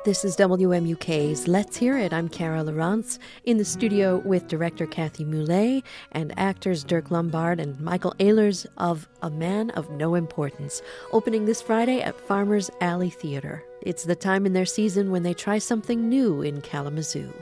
This is WMUK's Let's Hear It. I'm Cara Lawrence in the studio with director Kathy Moulet and actors Dirk Lombard and Michael Ehlers of A Man of No Importance, opening this Friday at Farmers Alley Theater. It's the time in their season when they try something new in Kalamazoo.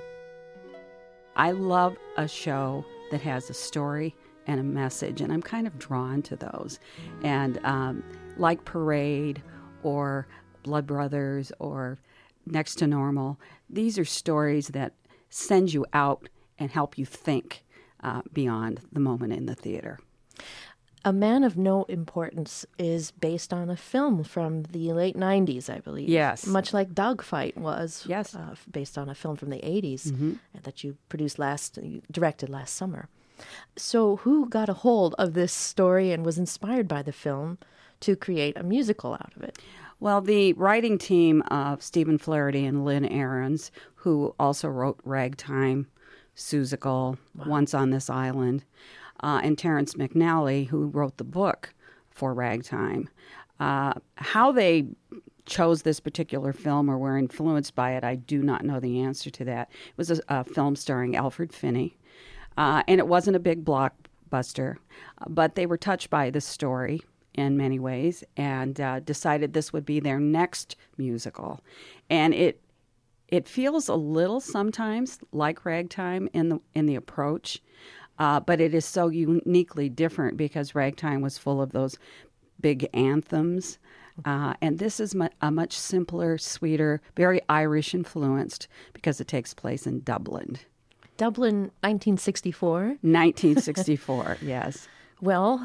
I love a show that has a story and a message, and I'm kind of drawn to those. And like Parade or Blood Brothers or Next to Normal, these are stories that send you out and help you think beyond the moment in the theater. A Man of No Importance is based on a film from the late 90s, I believe. Yes. Much like Dogfight was. Yes. Based on a film from the 80s that you directed last summer. So who got a hold of this story and was inspired by the film to create a musical out of it? Well, the writing team of Stephen Flaherty and Lynn Ahrens, who also wrote Ragtime, Seussical, Once on This Island, and Terrence McNally, who wrote the book for Ragtime. How they chose this particular film or were influenced by it, I do not know the answer to that. It was a film starring Alfred Finney, and it wasn't a big blockbuster, but they were touched by the story in many ways, and decided this would be their next musical. And it feels a little sometimes like Ragtime in the approach, but it is so uniquely different because Ragtime was full of those big anthems, and this is a much simpler, sweeter, very Irish influenced because it takes place in Dublin. Dublin, 1964? 1964, yes. Well,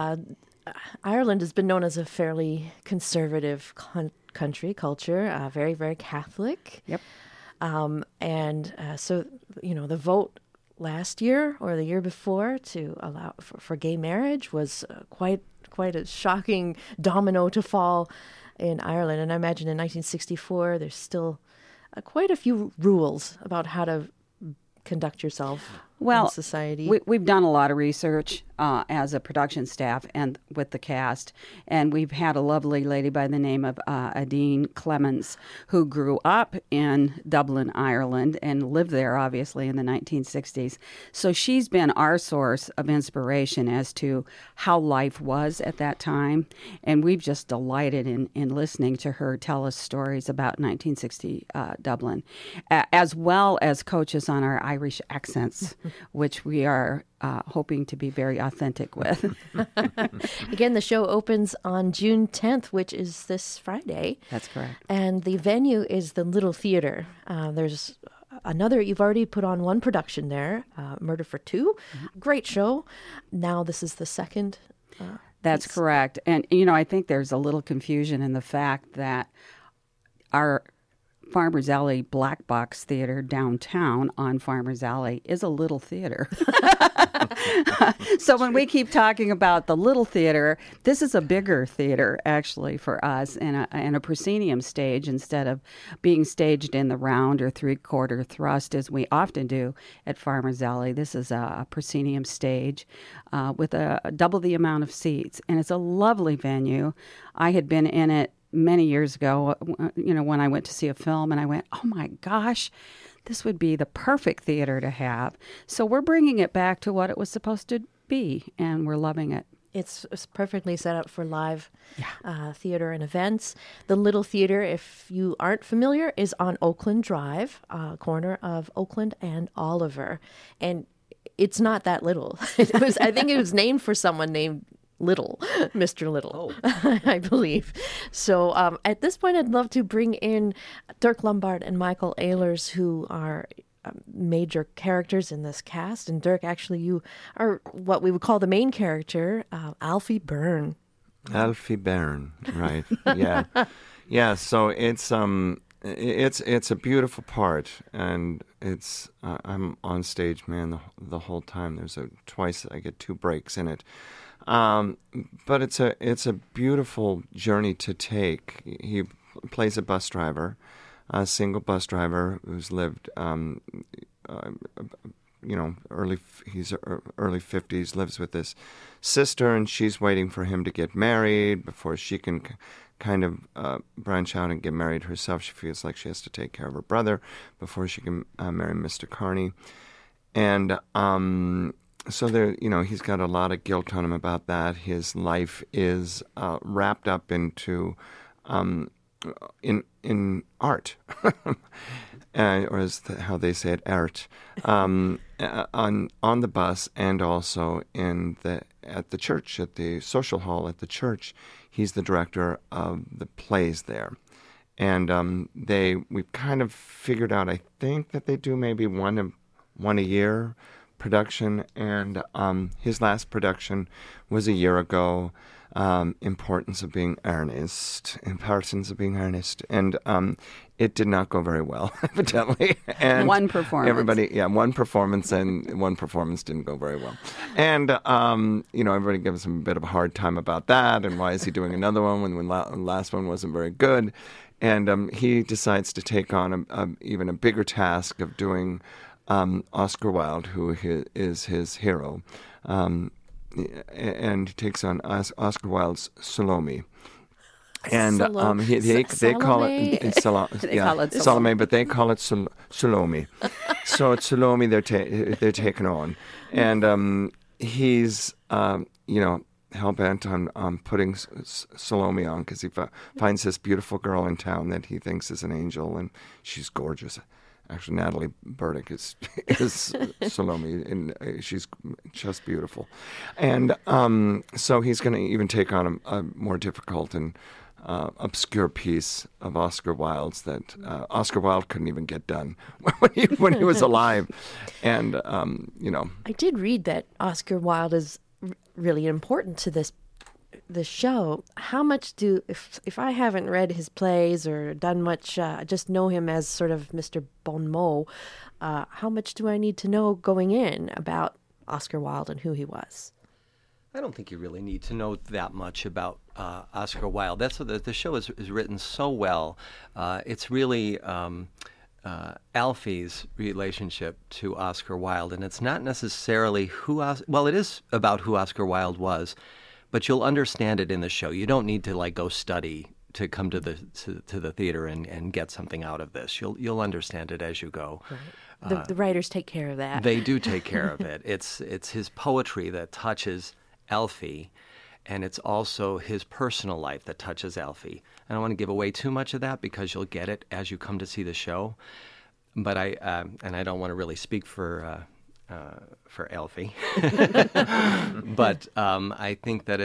Ireland has been known as a fairly conservative culture, very, very Catholic. Yep. So, the vote last year or the year before to allow for gay marriage was quite a shocking domino to fall in Ireland. And I imagine in 1964, there's still quite a few rules about how to conduct yourself in society. We've done a lot of research as a production staff and with the cast, and we've had a lovely lady by the name of Adine Clemens, who grew up in Dublin, Ireland, and lived there, obviously, in the 1960s. So she's been our source of inspiration as to how life was at that time, and we've just delighted in listening to her tell us stories about 1960 Dublin, as well as coach us on our Irish accents, which we are hoping to be very authentic with. Again, the show opens on June 10th, which is this Friday. That's correct. And the venue is the Little Theater. There's another, you've already put on one production there, Murder for Two. Great show. Now this is the second. That's piece. Correct. And, I think there's a little confusion in the fact that our Farmers Alley Black Box Theater downtown on Farmers Alley is a little theater. So when we keep talking about the little theater, this is a bigger theater actually for us, and a proscenium stage instead of being staged in the round or three-quarter thrust as we often do at Farmers Alley. This is a proscenium stage with a double the amount of seats, and it's a lovely venue. I had been in it many years ago, when I went to see a film, and I went, oh my gosh, this would be the perfect theater to have. So we're bringing it back to what it was supposed to be, and we're loving it. It's perfectly set up for live theater and events. The Little Theater, if you aren't familiar, is on Oakland Drive, corner of Oakland and Oliver. And it's not that little. I think it was named for someone named Little, Mr. Little, I believe. So at this point, I'd love to bring in Dirk Lombard and Michael Ehlers, who are major characters in this cast. And Dirk, actually, you are what we would call the main character, Alfie Byrne. Alfie Byrne, right? Yeah, yeah. So it's a beautiful part, and it's I'm on stage, man, the whole time. Twice I get 2 breaks in it. But it's a beautiful journey to take. He plays a bus driver, a single bus driver who's lived, he's early 50s, lives with his sister, and she's waiting for him to get married before she can kind of branch out and get married herself. She feels like she has to take care of her brother before she can marry Mr. Carney. And so there, he's got a lot of guilt on him about that. His life is wrapped up into in art, or as how they say it, art, on the bus, and also at the church, at the social hall at the church. He's the director of the plays there. And we've kind of figured out, I think, that they do maybe one a year production. And his last production was a year ago, Importance of Being Earnest. And it did not go very well, evidently. And one performance. One performance, and one performance didn't go very well. And, everybody gives him a bit of a hard time about that, and why is he doing another one when the last one wasn't very good. And he decides to take on even a bigger task of doing Oscar Wilde, who is his hero, and he takes on Oscar Wilde's Salome. And they call it Salome, but they call it Salome. So it's Salome they're taking on, and he's hell-bent on putting Salome on because he finds this beautiful girl in town that he thinks is an angel, and she's gorgeous. Actually, Natalie Burdick is Salome, and she's just beautiful. And so he's going to even take on a more difficult and obscure piece of Oscar Wilde's that Oscar Wilde couldn't even get done when he was alive. And, I did read that Oscar Wilde is really important to this show. How much if I haven't read his plays or done much, just know him as sort of Mr. Bon mot, how much do I need to know going in about Oscar Wilde and who he was? I don't think you really need to know that much about Oscar Wilde. That's what the show is written so well. It's really Alfie's relationship to Oscar Wilde, and it's not necessarily it is about who Oscar Wilde was, but you'll understand it in the show. You don't need to go study to come to the theater and get something out of this. You'll understand it as you go. Right. The writers take care of that. They do take care of it. It's his poetry that touches Alfie, and it's also his personal life that touches Alfie. I don't want to give away too much of that because you'll get it as you come to see the show. But I don't want to really speak for Alfie. But I think that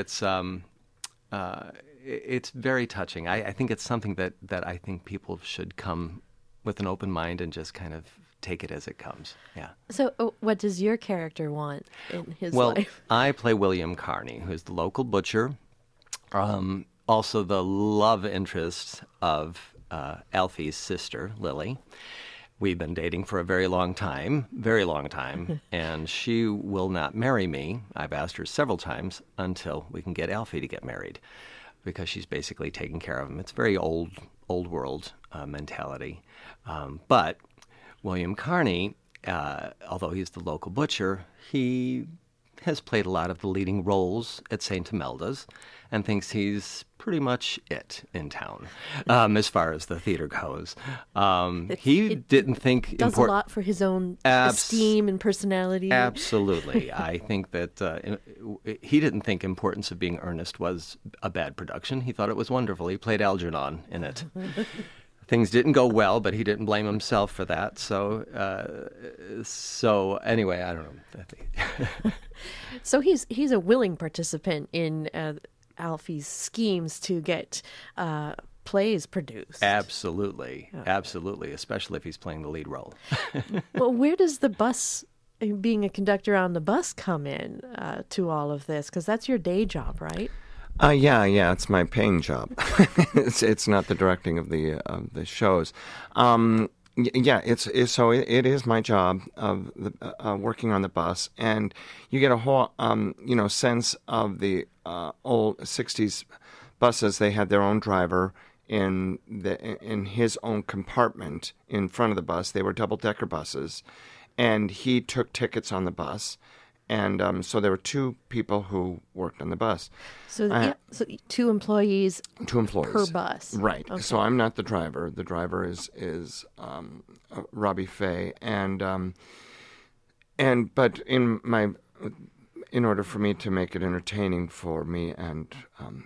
it's very touching. I think it's something that I think people should come with an open mind and just kind of take it as it comes. Yeah. So what does your character want in his life? Well, I play William Carney, who's the local butcher, also the love interest of Alfie's sister, Lily. We've been dating for a very long time, and she will not marry me. I've asked her several times until we can get Alfie to get married, because she's basically taking care of him. It's very old world mentality. But William Carney, although he's the local butcher, he has played a lot of the leading roles at St. Imelda's and thinks he's pretty much it in town as far as the theater goes. He didn't think... does a lot for his own esteem and personality. Absolutely. I think that he didn't think Importance of Being Earnest was a bad production. He thought it was wonderful. He played Algernon in it. Things didn't go well, but he didn't blame himself for that. So anyway, I don't know. So he's a willing participant in Alfie's schemes to get plays produced. Absolutely, especially if he's playing the lead role. Well, where does the bus, being a conductor on the bus, come in to all of this? Because that's your day job, right? Yeah, it's my paying job. It's not the directing of the shows. It is my job of working on the bus, and you get a whole sense of the old '60s buses. They had their own driver in his own compartment in front of the bus. They were double-decker buses, and he took tickets on the bus. And so there were two people who worked on the bus. So, so 2 employees. 2 employees per bus. Right. Okay. So I'm not the driver. The driver is Robbie Fay, but in order for me to make it entertaining for me and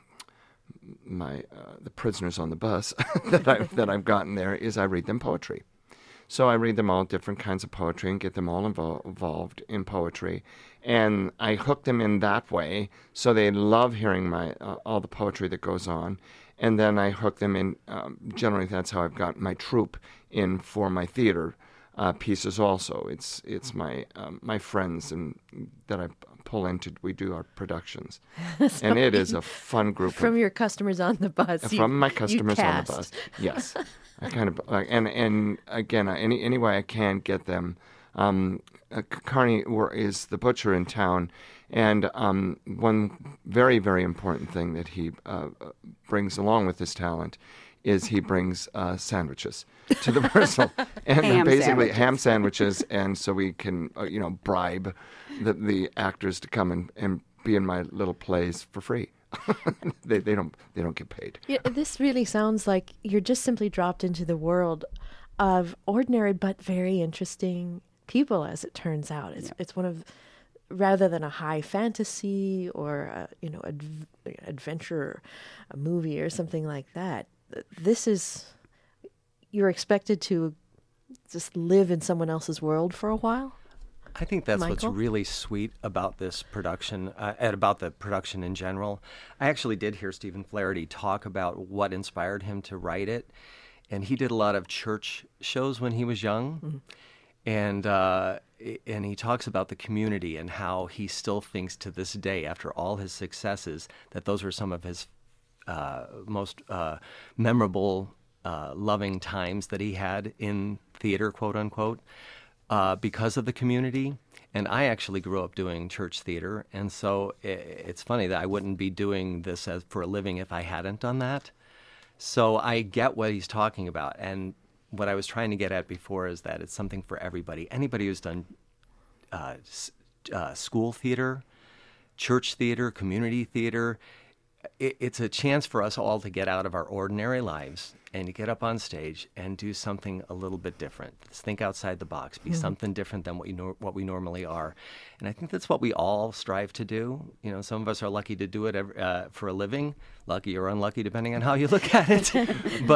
the prisoners on the bus that I've gotten there is I read them poetry. So I read them all different kinds of poetry and get them all involved in poetry, and I hook them in that way so they love hearing my all the poetry that goes on, and then I hook them in. Generally, that's how I've got my troupe in for my theater pieces. Also, it's my friends and that I pull into. We do our productions, and it is a fun group from your customers on the bus. From my customers on the bus, yes. I kind of and again, any way I can get them. Carney is the butcher in town, and one very, very important thing that he brings along with his talent is he brings sandwiches to the rehearsal, and basically ham sandwiches, and so we can bribe the actors to come and be in my little plays for free. they don't get paid. Yeah, this really sounds like you're just simply dropped into the world of ordinary but very interesting people, as it turns out. It's one of, rather than a high fantasy or adventure, a movie or something like that. This is, you're expected to just live in someone else's world for a while. I think that's Michael? What's really sweet about this production, and about the production in general. I actually did hear Stephen Flaherty talk about what inspired him to write it, and he did a lot of church shows when he was young, and he talks about the community and how he still thinks to this day, after all his successes, that those were some of his most memorable, loving times that he had in theater, quote unquote. Because of the community. And I actually grew up doing church theater, and so it's funny that I wouldn't be doing this for a living if I hadn't done that. So I get what he's talking about, and what I was trying to get at before is that it's something for everybody. Anybody who's done school theater, church theater, community theater, it's a chance for us all to get out of our ordinary lives and to get up on stage and do something a little bit different. Let's think outside the box, be something different than what we normally are. And I think that's what we all strive to do. You know, some of us are lucky to do it for a living, lucky or unlucky, depending on how you look at it.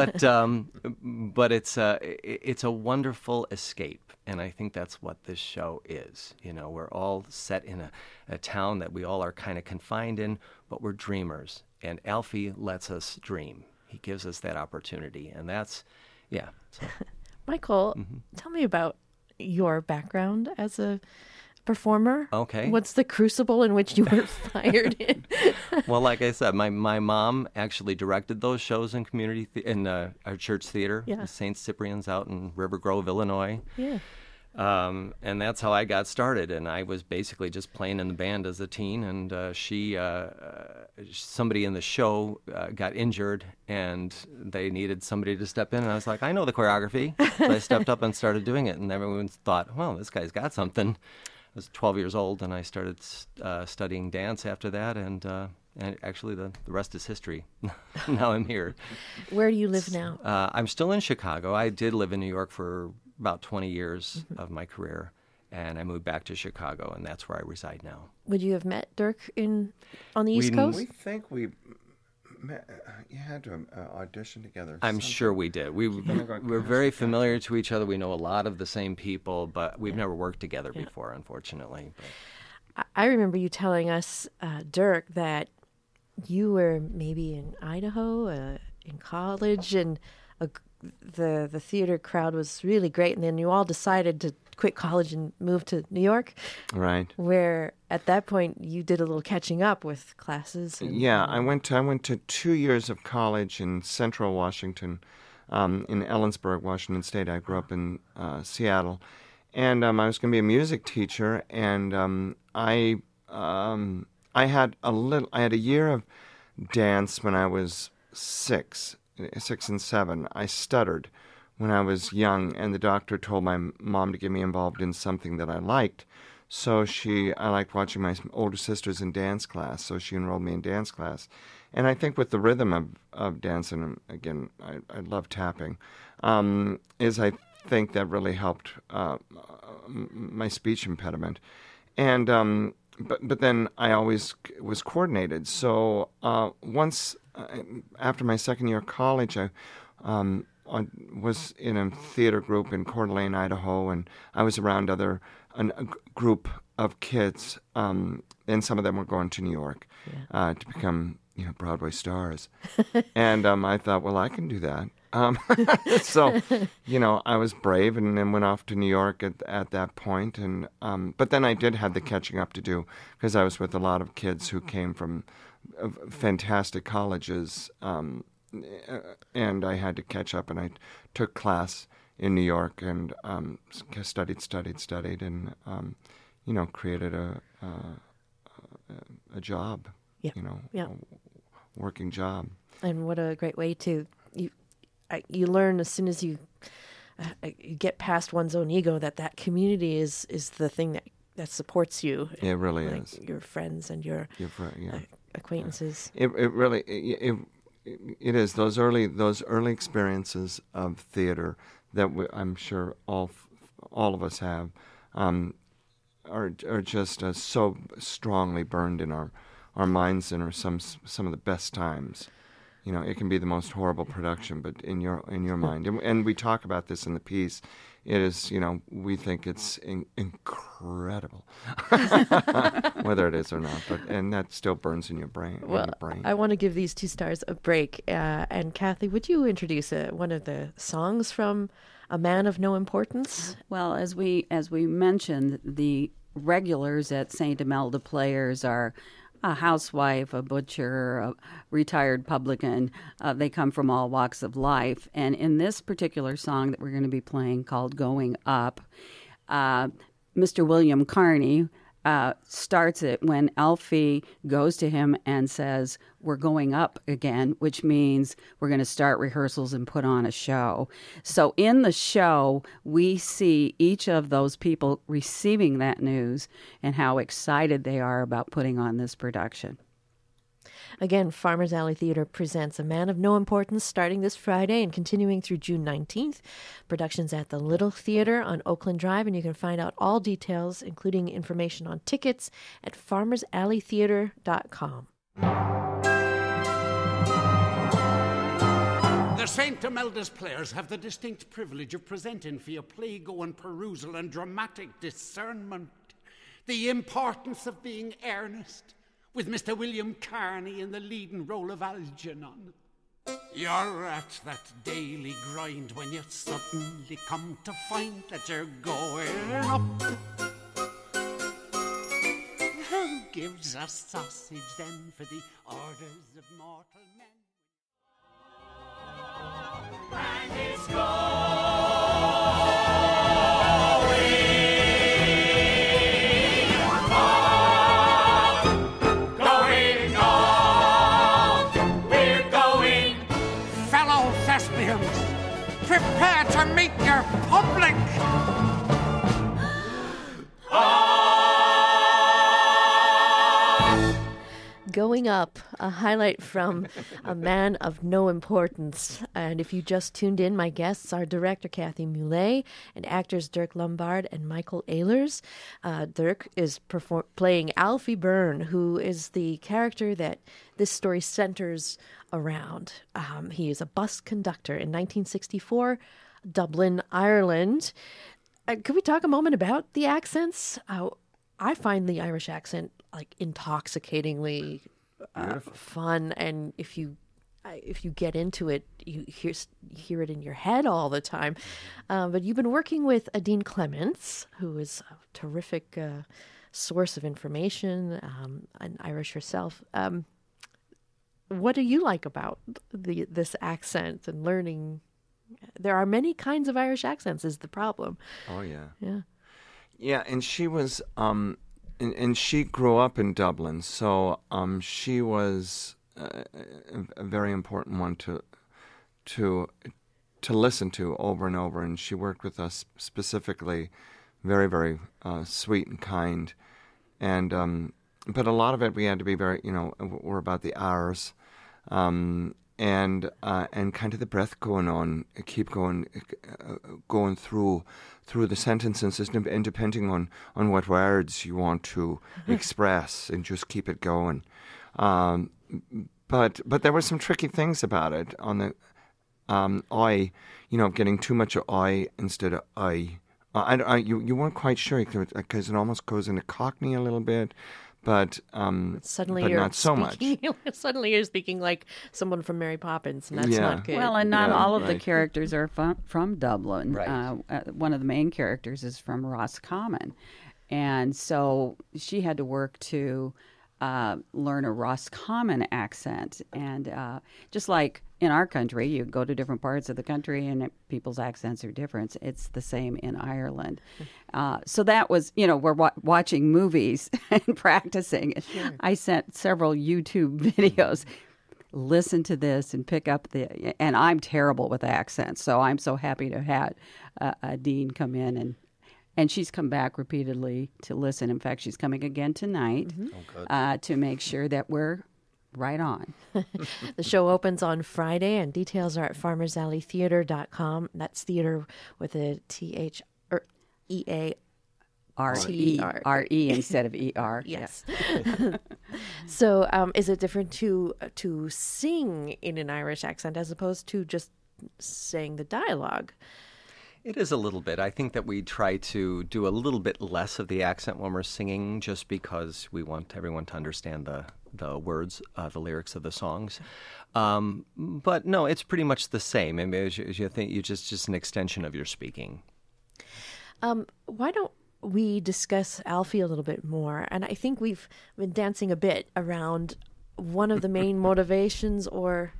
But it's a wonderful escape. And I think that's what this show is. You know, we're all set in a town that we all are kind of confined in, but we're dreamers. And Alfie lets us dream. He gives us that opportunity. And that's, yeah. So. Michael, tell me about your background as a performer. Okay. What's the crucible in which you were fired in? Well, like I said, my mom actually directed those shows in community in our church theater, St. Cyprian's out in River Grove, Illinois. Yeah. And that's how I got started. And I was basically just playing in the band as a teen. And somebody in the show got injured, and they needed somebody to step in. And I was like, I know the choreography. So I stepped up and started doing it. And everyone thought, well, this guy's got something. I was 12 years old, and I started studying dance after that. And actually, the rest is history. Now I'm here. Where do you live now? I'm still in Chicago. I did live in New York for about 20 years of my career, and I moved back to Chicago, and that's where I reside now. Would you have met Dirk on the East Coast? We think we met, you had to audition together. I'm sure we did. We're very familiar to each other. We know a lot of the same people, but we've never worked together before, unfortunately. But. I remember you telling us, Dirk, that you were maybe in Idaho, in college, and the theater crowd was really great, and then you all decided to quit college and move to New York. Right. Where at that point you did a little catching up with classes. I went to 2 years of college in Central Washington, in Ellensburg, Washington State. I grew up in Seattle, and I was going to be a music teacher, and I had a year of dance when I was 6 and 7. I stuttered when I was young, and the doctor told my mom to get me involved in something that I liked. So I liked watching my older sisters in dance class, so she enrolled me in dance class. And I think with the rhythm of dance, and again, I love tapping, is I think that really helped my speech impediment. And but then I always was coordinated. So once after my second year of college, I was in a theater group in Coeur d'Alene, Idaho, and I was around a group of kids, and some of them were going to New York to become Broadway stars. And I thought, well, I can do that. So, I was brave and then went off to New York at that point. And but then I did have the catching up to do because I was with a lot of kids who came from fantastic colleges, and I had to catch up. And I took class in New York and studied, and created a job. A working job. And what a great way to you learn as soon as you get past one's own ego that community is the thing that supports you. It really is. Your friends and your acquaintances. It really it is those early experiences of theater that I'm sure all of us have are just so strongly burned in our minds and are some of the best times. It can be the most horrible production, but in your mind, and we talk about this in the piece. It is, we think it's incredible, whether it is or not. And that still burns in your brain. Well, I want to give these two stars a break. And Kathy, would you introduce one of the songs from A Man of No Importance? Well, as we mentioned, the regulars at St. Imelda Players are a housewife, a butcher, a retired publican. They come from all walks of life. And in this particular song that we're going to be playing called Going Up, Mr. William Carney starts it when Alfie goes to him and says, we're going up again, which means we're going to start rehearsals and put on a show. So in the show, we see each of those people receiving that news and how excited they are about putting on this production. Again, Farmers Alley Theater presents A Man of No Importance starting this Friday and continuing through June 19th. Productions at the Little Theater on Oakland Drive, and you can find out all details, including information on tickets, at farmersalleytheater.com. The St. Imelda's Players have the distinct privilege of presenting for your play-going perusal and dramatic discernment the importance of being earnest, with Mr. William Carney in the leading role of Algernon. You're at that daily grind when you suddenly come to find that you're going up. Who gives a sausage then for the orders of mortal men? And it's prepare to meet your public. Going Up, a highlight from A Man of No Importance. And if you just tuned in, my guests are director Kathy Mulay and actors Dirk Lombard and Michael Ehlers. Dirk is playing Alfie Byrne, who is the character that this story centers around. He is a bus conductor in 1964, Dublin, Ireland. Could we talk a moment about the accents? I find the Irish accent like intoxicatingly fun, and if you get into it, you hear it in your head all the time. But you've been working with Adine Clements, who is a terrific source of information, an Irish herself. What do you like about this accent and learning? There are many kinds of Irish accents is the problem. Oh, yeah. Yeah. Yeah, and she was, and she grew up in Dublin, so she was a very important one to listen to over and over, and she worked with us specifically very, very sweet and kind. And but a lot of it we had to be very, we're about the R's, and kind of the breath going on, keep going through the sentences, and depending on what words you want to express, and just keep it going. But there were some tricky things about it on the I, getting too much of I instead of I. You weren't quite sure because it almost goes into Cockney a little bit, but suddenly but you're not so much. Suddenly you're speaking like someone from Mary Poppins, and that's Yeah. not good. Well, and not all of the right. characters are from Dublin. Right. One of the main characters is from Roscommon. And so she had to work to learn a Roscommon accent. And just like in our country, you go to different parts of the country and people's accents are different. It's the same in Ireland. So that was, we're watching movies and practicing. Sure. I sent several YouTube videos. Listen to this and pick up and I'm terrible with accents. So I'm so happy to have Dean come in and she's come back repeatedly to listen. In fact, she's coming again tonight to make sure that we're right on. The show opens on Friday, and details are at farmersalleytheater.com. That's theater with a TH or EA. R-E instead of E-R. Yes. So is it different to sing in an Irish accent as opposed to just saying the dialogue? It is a little bit. I think that we try to do a little bit less of the accent when we're singing, just because we want everyone to understand the words, the lyrics of the songs. But no, it's pretty much the same. I mean, as you think, you just an extension of your speaking. Why don't we discuss Alfie a little bit more? And I think we've been dancing a bit around one of the main motivations, or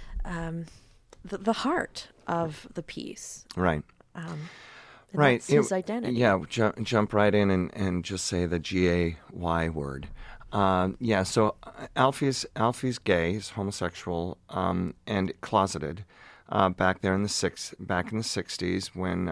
the heart of the piece. Right. Right. That's his identity. Yeah, jump right in and just say the G-A-Y word. So Alfie's gay, he's homosexual, and closeted. Back in the 60s, when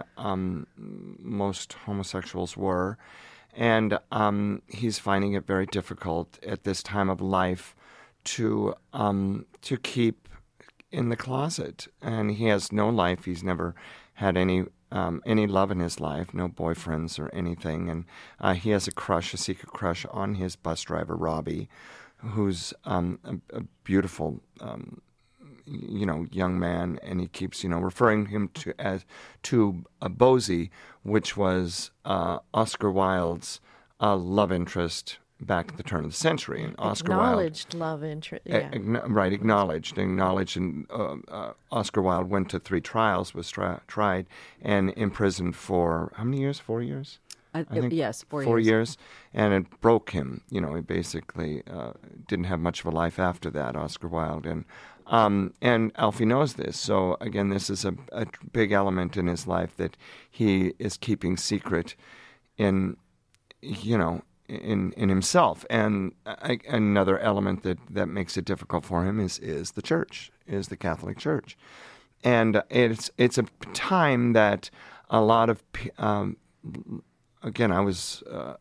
most homosexuals were, and he's finding it very difficult at this time of life to keep in the closet, and he has no life. He's never had any love in his life, no boyfriends or anything, and he has a secret crush on his bus driver Robbie, who's a beautiful young man, and he keeps referring him to Bosie, which was Oscar Wilde's love interest back at the turn of the century. And Oscar acknowledged love interest, yeah. Acknowledged, and Oscar Wilde went to 3 trials, was tried and imprisoned for how many years? 4 years. I think, yes, 4 years, and it broke him. He basically didn't have much of a life after that, Oscar Wilde, and Alfie knows this. So again, this is a big element in his life that he is keeping secret in himself. And another element that makes it difficult for him is the church, is the Catholic Church, and it's a time that a lot of again, I was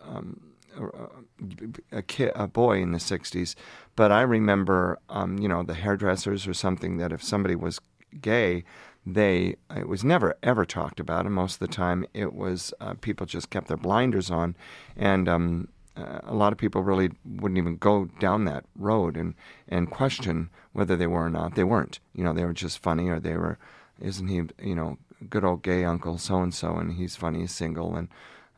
a boy in the 60s, but I remember, the hairdressers or something, that if somebody was gay, it was never, ever talked about, and most of the time it was people just kept their blinders on, and a lot of people really wouldn't even go down that road and question whether they were or not. They weren't. They were just funny, or they were, isn't he, good old gay uncle so-and-so, and he's funny, he's single, and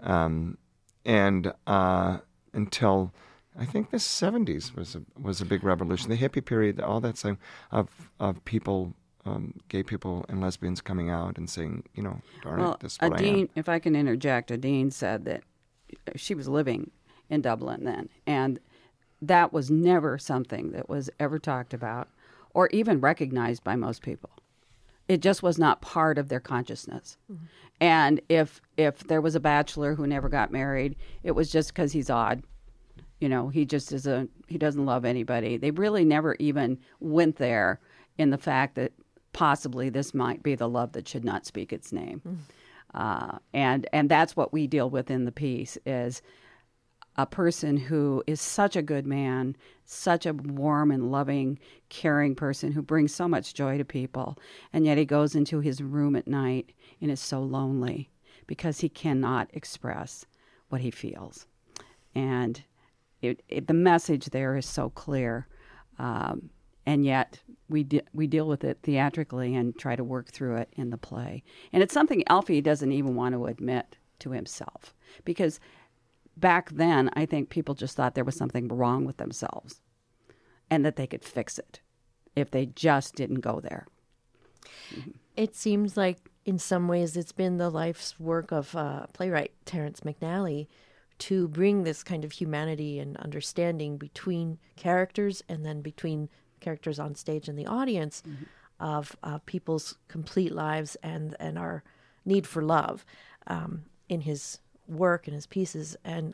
until I think the 70s was a big revolution, the hippie period, all that same of people, gay people and lesbians coming out and saying, darn it, this is what I am. If I can interject, Adine said that she was living in Dublin then, and that was never something that was ever talked about or even recognized by most people. It just was not part of their consciousness. Mm-hmm. And if there was a bachelor who never got married, it was just because he's odd. He just he doesn't love anybody. They really never even went there in the fact that possibly this might be the love that should not speak its name. And that's what we deal with in the piece, is a person who is such a good man, such a warm and loving, caring person who brings so much joy to people, and yet he goes into his room at night and is so lonely because he cannot express what he feels. And the message there is so clear, and yet we deal with it theatrically and try to work through it in the play. And it's something Alfie doesn't even want to admit to himself, because back then, I think people just thought there was something wrong with themselves and that they could fix it if they just didn't go there. It seems like in some ways it's been the life's work of playwright Terrence McNally to bring this kind of humanity and understanding between characters and then between characters on stage and the audience of people's complete lives and our need for love in his work and his pieces. And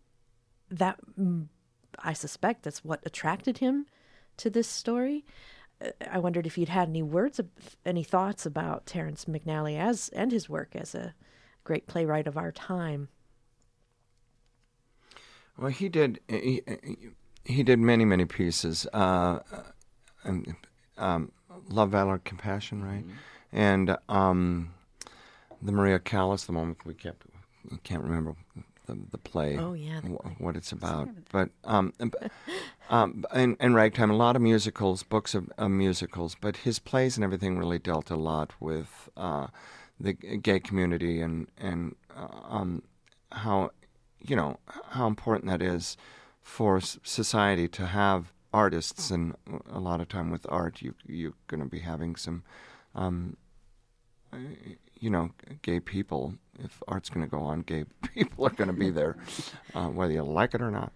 I suspect that's what attracted him to this story. I wondered if you'd had any thoughts about Terrence McNally and his work as a great playwright of our time. Well, he did many pieces. Love, Valor, Compassion, right? And the Maria Callas, the moment I can't remember the play. Oh yeah, what it's about. But and Ragtime, a lot of musicals, books of musicals. But his plays and everything really dealt a lot with the gay community and how important that is for society to have artists. And a lot of time with art, you're going to be having some gay people. If art's going to go on, gay people are going to be there, whether you like it or not.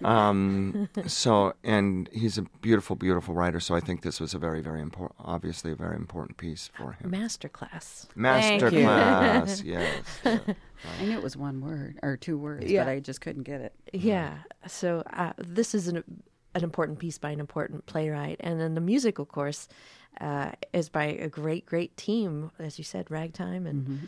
And he's a beautiful, beautiful writer. So I think this was a very, very important, obviously a very important piece for him. Masterclass. Masterclass, yes. Yeah. I knew it was one word or two words, Yeah. but I just couldn't get it. Yeah. So this is an important piece by an important playwright. And then the music, of course, is by a great, great team, as you said, Ragtime. And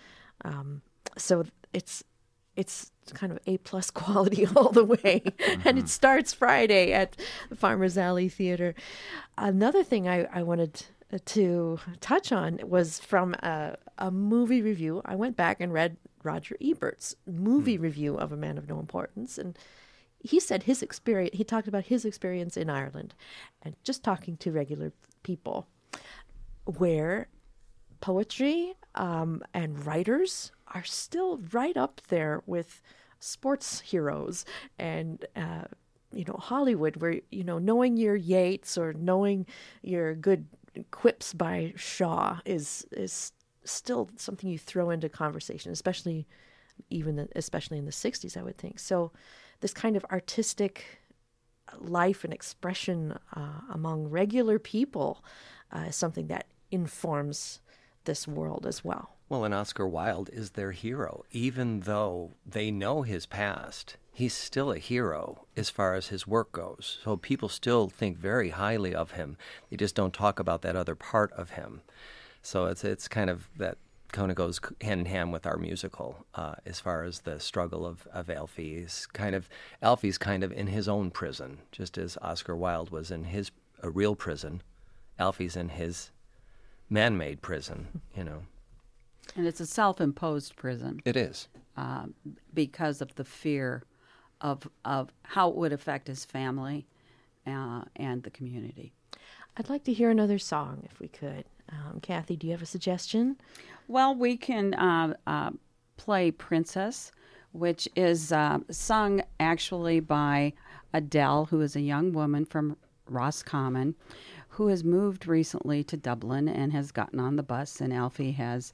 so it's kind of A+ quality all the way. And it starts Friday at the Farmers Alley Theater. Another thing I wanted to touch on was from a movie review. I went back and read Roger Ebert's movie review of A Man of No Importance, and he said he talked about his experience in Ireland and just talking to regular people, where poetry and writers are still right up there with sports heroes and Hollywood, where knowing your Yeats or knowing your good quips by Shaw is still something you throw into conversation, especially in the 60s, I would think. So this kind of artistic life and expression among regular people is something that informs this world as well. Well, and Oscar Wilde is their hero. Even though they know his past, he's still a hero as far as his work goes. So people still think very highly of him. They just don't talk about that other part of him. So it's kind of that kind of goes hand in hand with our musical as far as the struggle of Alfie's kind of in his own prison, just as Oscar Wilde was in a real prison. Alfie's in his man-made prison, And it's a self-imposed prison. It is. Because of the fear of how it would affect his family and the community. I'd like to hear another song if we could. Kathy, do you have a suggestion? Well, we can play Princess, which is sung actually by Adele, who is a young woman from Roscommon, who has moved recently to Dublin and has gotten on the bus, and Alfie has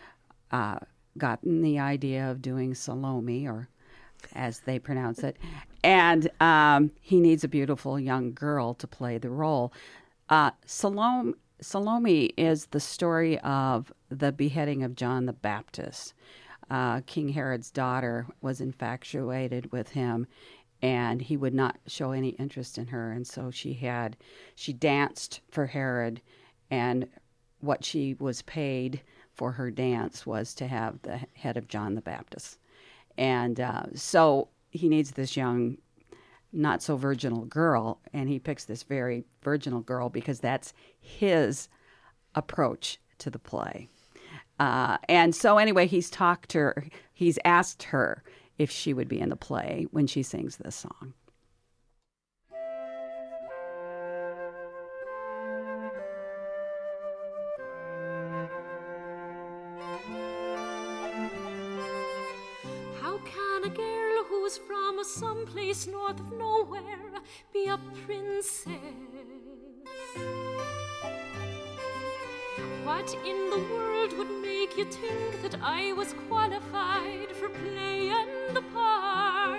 gotten the idea of doing Salome, or as they pronounce it, and he needs a beautiful young girl to play the role. Salome is the story of the beheading of John the Baptist. King Herod's daughter was infatuated with him, and he would not show any interest in her, and so she danced for Herod, and what she was paid for her dance was to have the head of John the Baptist. And so he needs this young, not so virginal girl, and he picks this very virginal girl because that's his approach to the play. And so anyway, he's asked her if she would be in the play when she sings this song. How can a girl who's from someplace north of nowhere be a princess? What in the world would make you think that I was qualified for playing the part?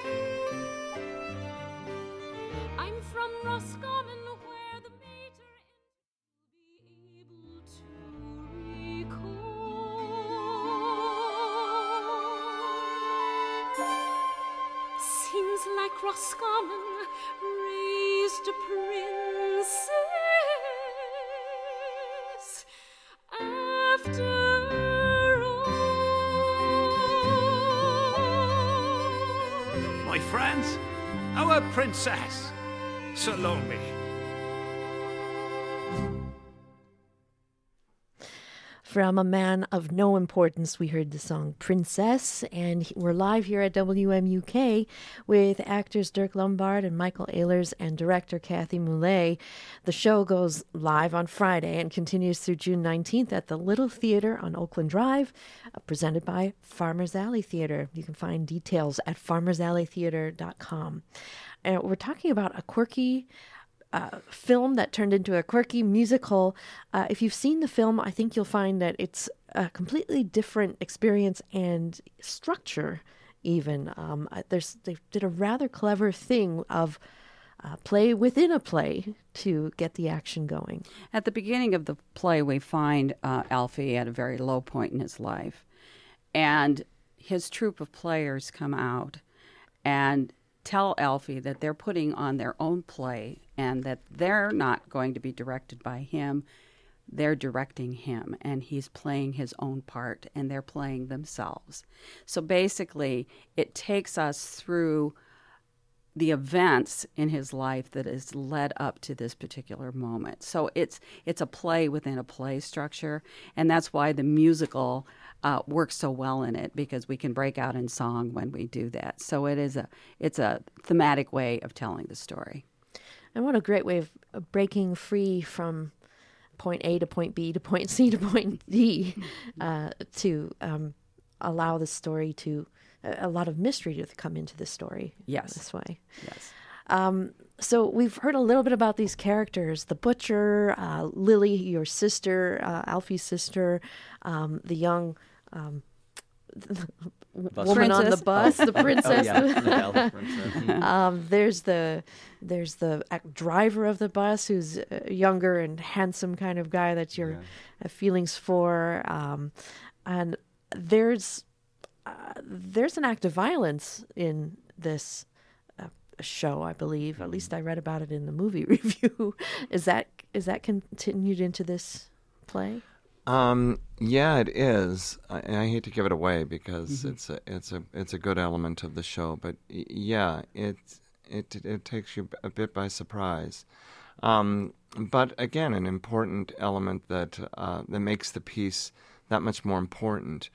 I'm from Roscommon, where the mater will be able to recall. Seems like Roscommon raised a princess. My friends, our princess, Salome. From A Man of No Importance, we heard the song Princess, and we're live here at WMUK with actors Dirk Lombard and Michael Ehlers and director Kathy Moulet. The show goes live on Friday and continues through June 19th at the Little Theater on Oakland Drive, presented by Farmers Alley Theater. You can find details at farmersalleytheater.com. And we're talking about a quirky film that turned into a quirky musical. If you've seen the film, I think you'll find that it's a completely different experience and structure even. They did a rather clever thing of play within a play to get the action going. At the beginning of the play, we find Alfie at a very low point in his life. And his troupe of players come out and tell Alfie that they're putting on their own play and that they're not going to be directed by him. They're directing him, and he's playing his own part, and they're playing themselves. So basically, it takes us through the events in his life that has led up to this particular moment. So it's a play within a play structure, and that's why the musical works so well in it, because we can break out in song when we do that. So it's a thematic way of telling the story. And what a great way of breaking free from point A to point B to point C to point D to allow the story to, a lot of mystery to come into the story. Yes. This way. Yes. So we've heard a little bit about these characters, the butcher, Lily, your sister, Alfie's sister, the young woman on the bus, the princess. There's the driver of the bus, who's a younger and handsome kind of guy that you're have feelings for, and there's an act of violence in this show, I believe. At least I read about it in the movie review. Is that continued into this play? Yeah, it is. I hate to give it away because it's a good element of the show, but yeah, it takes you a bit by surprise. But again, an important element that makes the piece that much more important.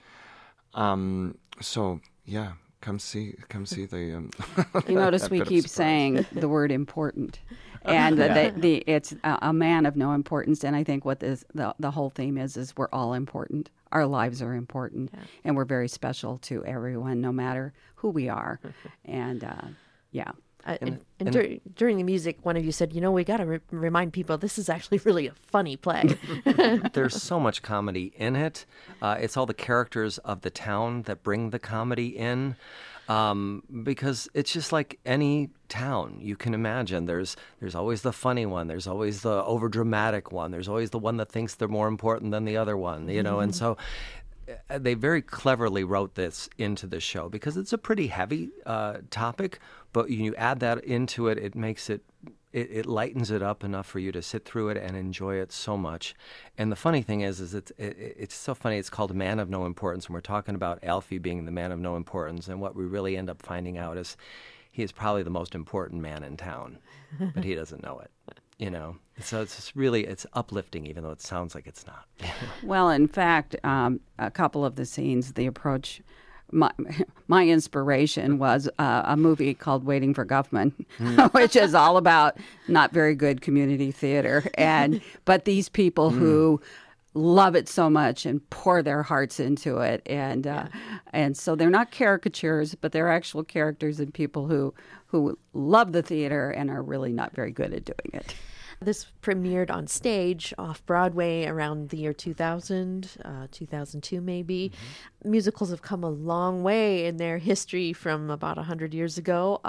So yeah, come see the. You notice we keep saying the word important. And it's a man of no importance. And I think what the whole theme is we're all important. Our lives are important. Yeah. And we're very special to everyone, no matter who we are. And, yeah. During the music, one of you said, we got to remind people this is actually really a funny play. There's so much comedy in it. It's all the characters of the town that bring the comedy in. Because it's just like any town you can imagine. There's always the funny one. There's always the overdramatic one. There's always the one that thinks they're more important than the other one, And so they very cleverly wrote this into the show because it's a pretty heavy topic, but you add that into it, it makes it it lightens it up enough for you to sit through it and enjoy it so much. And the funny thing is it's so funny. It's called A Man of No Importance, and we're talking about Alfie being the man of no importance. And what we really end up finding out is he is probably the most important man in town, but he doesn't know it. So it's uplifting, even though it sounds like it's not. Well, in fact, a couple of the scenes, the approach, my inspiration was a movie called Waiting for Guffman, which is all about not very good community theater, but these people who love it so much and pour their hearts into it, and so they're not caricatures, but they're actual characters and people who love the theater and are really not very good at doing it. This premiered on stage off-Broadway around the year 2000, 2002 maybe. Mm-hmm. Musicals have come a long way in their history from about 100 years ago.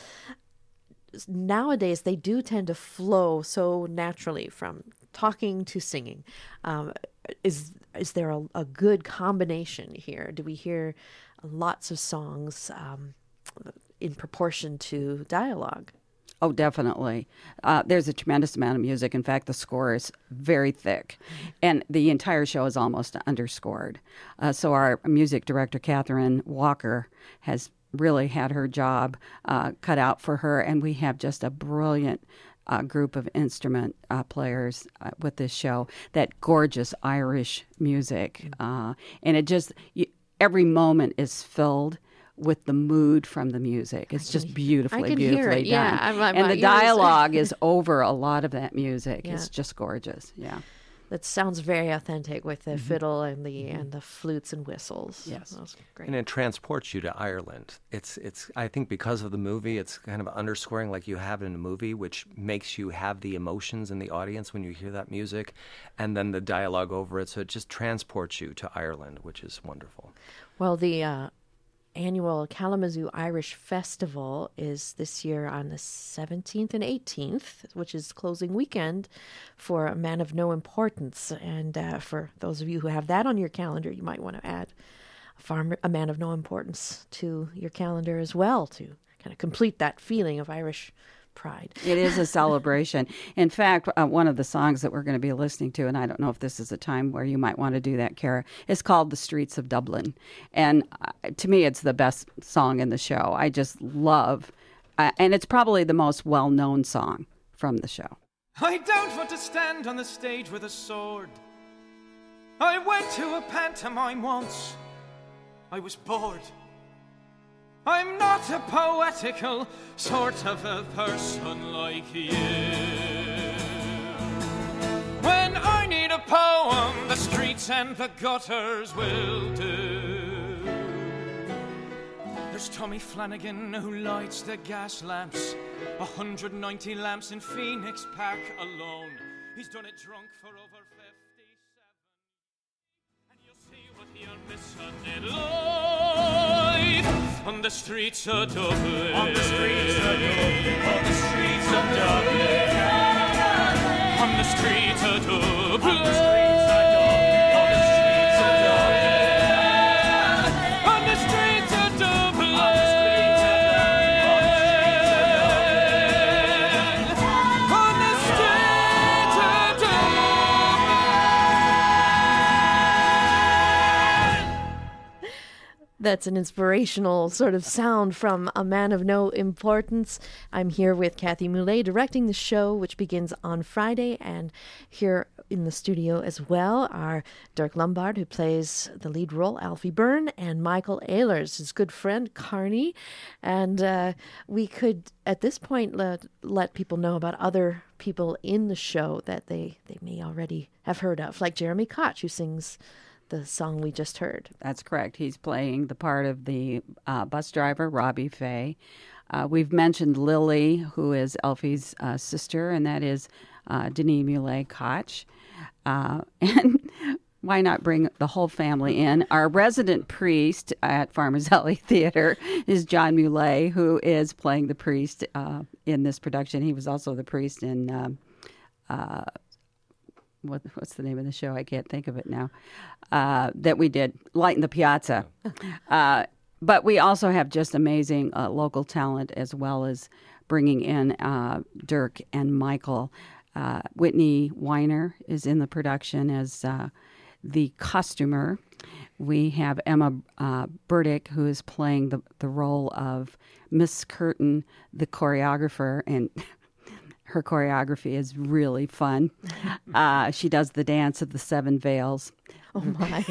Nowadays, they do tend to flow so naturally from talking to singing. Is there a good combination here? Do we hear lots of songs in proportion to dialogue? Oh, definitely. There's a tremendous amount of music. In fact, the score is very thick, and the entire show is almost underscored. So our music director, Catherine Walker, has really had her job cut out for her, and we have just a brilliant group of instrument players with this show. That gorgeous Irish music, and it just every moment is filled with the mood from the music. It's just beautifully hear it. done. Yeah, and the dialogue is over a lot a music. Yeah. It's just gorgeous. Yeah. That sounds very authentic with the fiddle and the flutes and whistles. Yes. That was great. And it transports you to Ireland. It's I think because of the movie, it's kind of underscoring like you have in a movie, which makes you have the emotions in the audience when you hear that music, and then the dialogue over it. So it just transports you to Ireland, which is wonderful. Well, the annual Kalamazoo Irish Festival is this year on the 17th and 18th, which is closing weekend for A Man of No Importance. And for those of you who have that on your calendar, you might want to add A Man of No Importance to your calendar as well to kind of complete that feeling of Irish pride. It is a celebration. In fact, one of the songs that we're going to be listening to, and I don't know if this is a time where you might want to do that, Kara, is called The Streets of Dublin. And to me, it's the best song in the show. I just love, and it's probably the most well-known song from the show. I don't want to stand on the stage with a sword. I went to a pantomime once. I was bored. I'm not a poetical sort of a person like you. When I need a poem, the streets and the gutters will do. There's Tommy Flanagan who lights the gas lamps, 190 lamps in Phoenix Park alone. He's done it drunk for over 57. And you'll see what you're missing in life. On the streets of Dublin, on the streets of Dublin, on the streets of Dublin, on the streets of Dublin, on the streets of Dublin, on the streets of Dublin, on the streets of Dublin, on the streets of Dublin, on the streets of Dublin. That's an inspirational sort of sound from A Man of No Importance. I'm here with Kathy Moulet directing the show, which begins on Friday. And here in the studio as well are Dirk Lombard, who plays the lead role, Alfie Byrne, and Michael Ehlers, his good friend, Carney. And we could, at this point, let people know about other people in the show that they may already have heard of, like Jeremy Koch, who sings the song we just heard. That's correct. He's playing the part of the bus driver, Robbie Fay. We've mentioned Lily, who is Alfie's sister, and that is Denis Moulet Koch. And why not bring the whole family in? Our resident priest at Farmers Alley Theater is John Moulet, who is playing the priest in this production. He was also the priest in... what's the name of the show? I can't think of it now. That we did, Light in the Piazza. But we also have just amazing local talent as well as bringing in Dirk and Michael. Whitney Weiner is in the production as the costumer. We have Emma Burdick, who is playing the role of Miss Curtin, the choreographer, and her choreography is really fun. She does the dance of the 7 veils. Oh, my.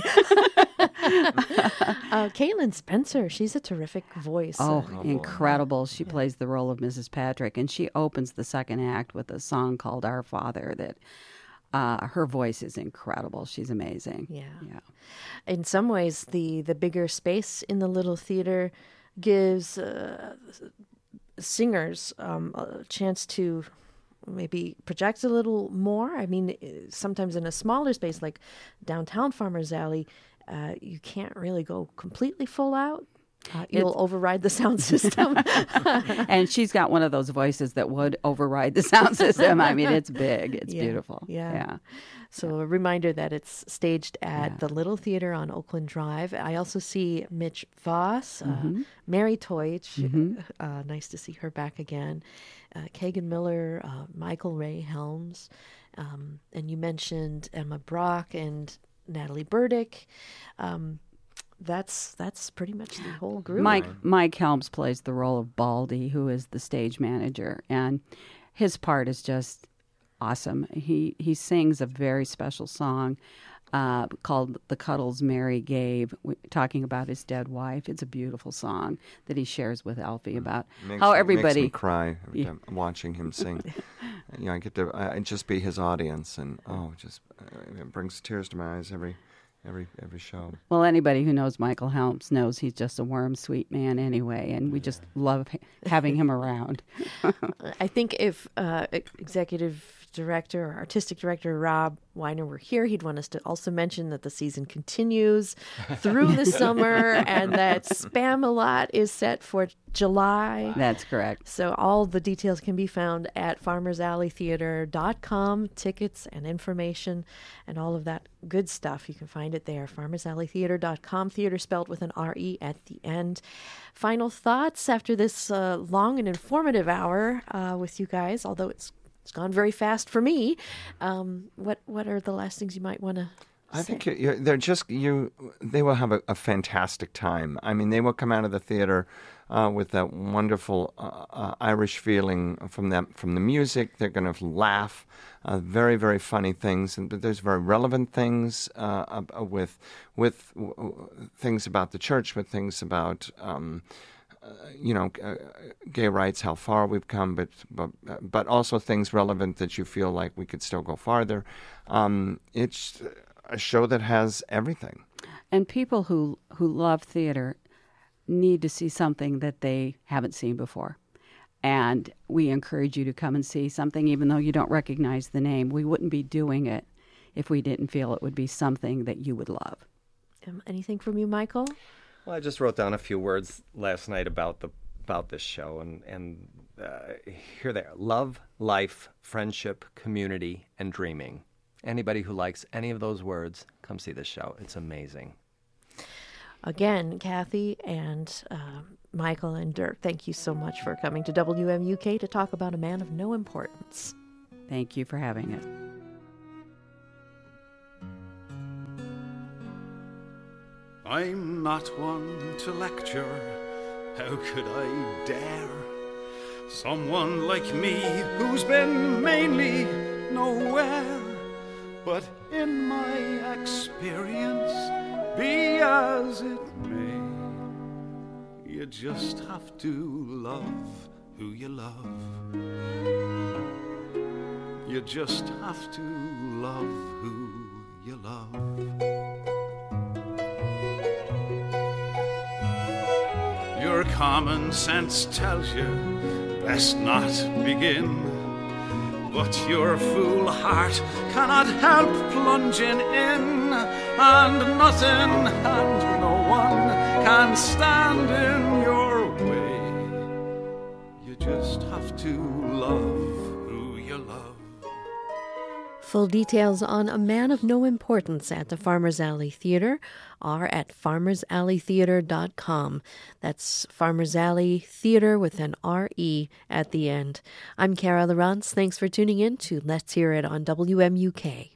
Caitlin Spencer, she's a terrific voice. Oh, incredible. She plays the role of Mrs. Patrick, and she opens the second act with a song called Our Father that her voice is incredible. She's amazing. Yeah. In some ways, the bigger space in the little theater gives singers a chance to maybe project a little more. I mean, sometimes in a smaller space like downtown Farmers Alley, you can't really go completely full out. You'll override the sound system. And she's got one of those voices that would override the sound system. I mean, it's big. It's beautiful. Yeah. So a reminder that it's staged at the Little Theater on Oakland Drive. I also see Mitch Voss, Mary Toich. Nice to see her back again. Kagan Miller, Michael Ray Helms. And you mentioned Emma Brock and Natalie Burdick. That's pretty much the whole group. Mike Helms plays the role of Baldy, who is the stage manager, and his part is just awesome. He sings a very special song called "The Cuddles Mary Gave," talking about his dead wife. It's a beautiful song that he shares with Alfie about how everybody makes me cry every time watching him sing. I get to just be his audience, and it brings tears to my eyes every show. Well, anybody who knows Michael Helms knows he's just a warm, sweet man anyway, and we just love having him around. I think if executive director or artistic director Rob Weiner were here, he'd want us to also mention that the season continues through the summer and that Spam-A-Lot is set for July. That's correct. So all the details can be found at farmersalleytheater.com, tickets and information and all of that good stuff. You can find it there, farmersalleytheater.com, theater spelled with an R-E at the end. Final thoughts after this long and informative hour with you guys, although it's gone very fast for me. What are the last things you might want to say? I think they will have a fantastic time. I mean, they will come out of the theater with that wonderful Irish feeling from the music. They're going to laugh, very, very funny things, but there's very relevant things with things about the church, with things about gay rights, how far we've come, but also things relevant that you feel like we could still go farther. It's a show that has everything. And people who love theater need to see something that they haven't seen before. And we encourage you to come and see something, even though you don't recognize the name. We wouldn't be doing it if we didn't feel it would be something that you would love. Anything from you, Michael? Well, I just wrote down a few words last night about this show, and here they are: love, life, friendship, community, and dreaming. Anybody who likes any of those words, come see this show. It's amazing. Again, Kathy and Michael and Dirk, thank you so much for coming to WMUK to talk about A Man of No Importance. Thank you for having us. I'm not one to lecture, how could I dare? Someone like me who's been mainly nowhere, but in my experience, be as it may, you just have to love who you love. You just have to love who you love. Your common sense tells you best not begin, but your fool heart cannot help plunging in, and nothing and no one can stand in your way. You just have to love who you love. Full details on A Man of No Importance at the Farmers Alley Theater are at farmersalleytheater.com. That's Farmers Alley Theater with an R-E at the end. I'm Cara Lawrence. Thanks for tuning in to Let's Hear It on WMUK.